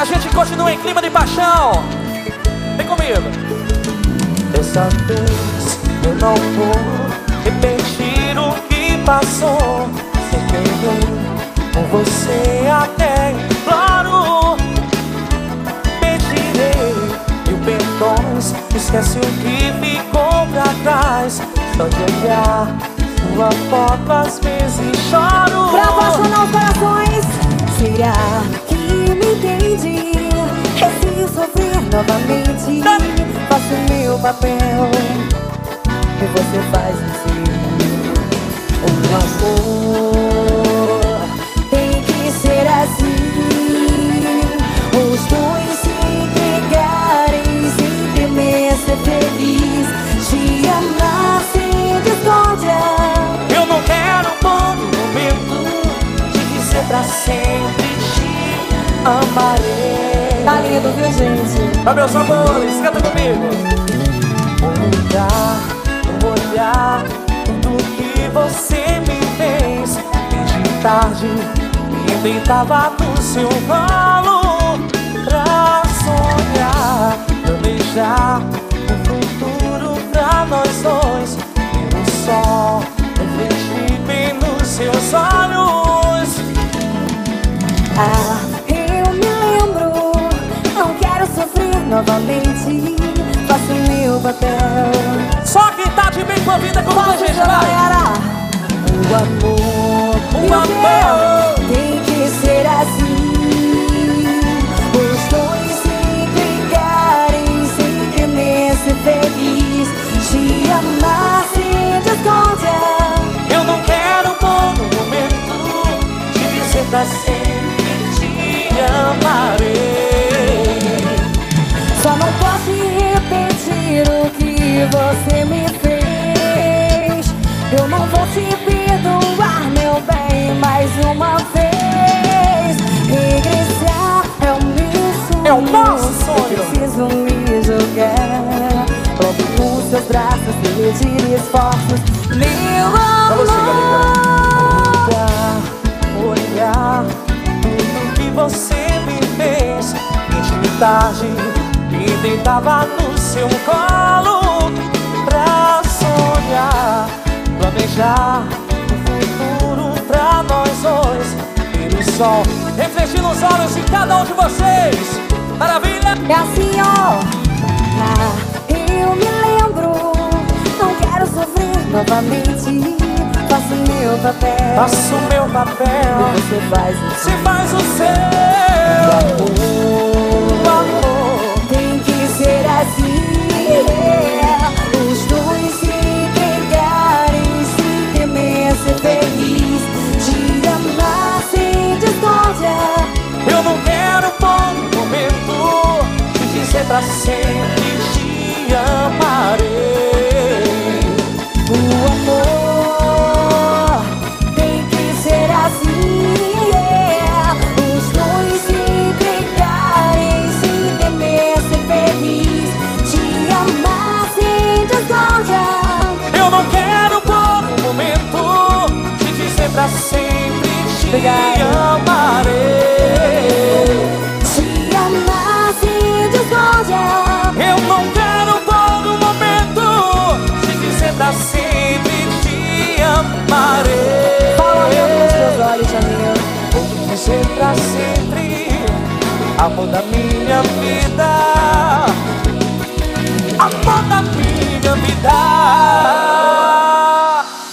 a gente continua em clima de paixão. Vem comigo. Dessa vez eu não vou repetir o que passou. Sem querer, com você até imploro. Pedirei mil perdões, esquece o que ficou pra trás. Só de olhar sua foto às vezes choro. Pra apaixonar os corações, será que me entende? Receio sofrer novamente. Faço meu papel e você faz o seu. O amor tem que ser assim, os dois se entregarem sem temer ser feliz. Te amar sem discórdia. Eu não quero um bom momento de dizer pra sempre te amarei. Tá lindo, viu, gente? Ó, meus amores, canta comigo. Um olhar, tudo que você me fez. E de tarde me deitava no seu colo pra sonhar, planejar um futuro pra nós dois. E o sol refletir bem nos seus olhos. Ah, eu me lembro, não quero sofrer novamente. Faço meu papel. Só quem tá de bem com a vida com a gente, galera. O amor tem que ser assim, os dois se entregarem sem temer ser feliz. Te amar sem discórdia. Eu não quero um bom momento de dizer pra sempre te amarei. Só não posso repetir o que você me fez. Eu não vou te perdoar, meu bem, mais uma vez. Regressar é o meu sonho. É o nosso sonho. Eu preciso me jogar logo nos seus braços, medir esforços. Meu amor, olhar tudo que você me fez. Intimidade, me deitava no seu colo pra sonhar, planejar um futuro pra nós dois. E o sol refletir nos olhos de cada um de vocês. Maravilha! é assim, ó. Ah, eu me lembro, não quero sofrer novamente. Faço meu papel. Faço meu papel. E você faz o Você faz o seu. O amor tem que ser assim, os dois se entregarem sem temer ser feliz. Te amar sem discórdia. Eu não quero um bom momento de dizer pra sempre te amarei. O amor tem que ser assim, os dois se entregarem sem temer ser feliz. Te amar sem discórdia. Eu não quero um bom momento de dizer pra sempre te amarei. Te amar sem discórdia. Eu não quero um bom momento de dizer pra sempre te amarei. Fala olhando nos teus olhos, amigo. Vou dizer pra sempre, amor da minha vida, amor da minha vida.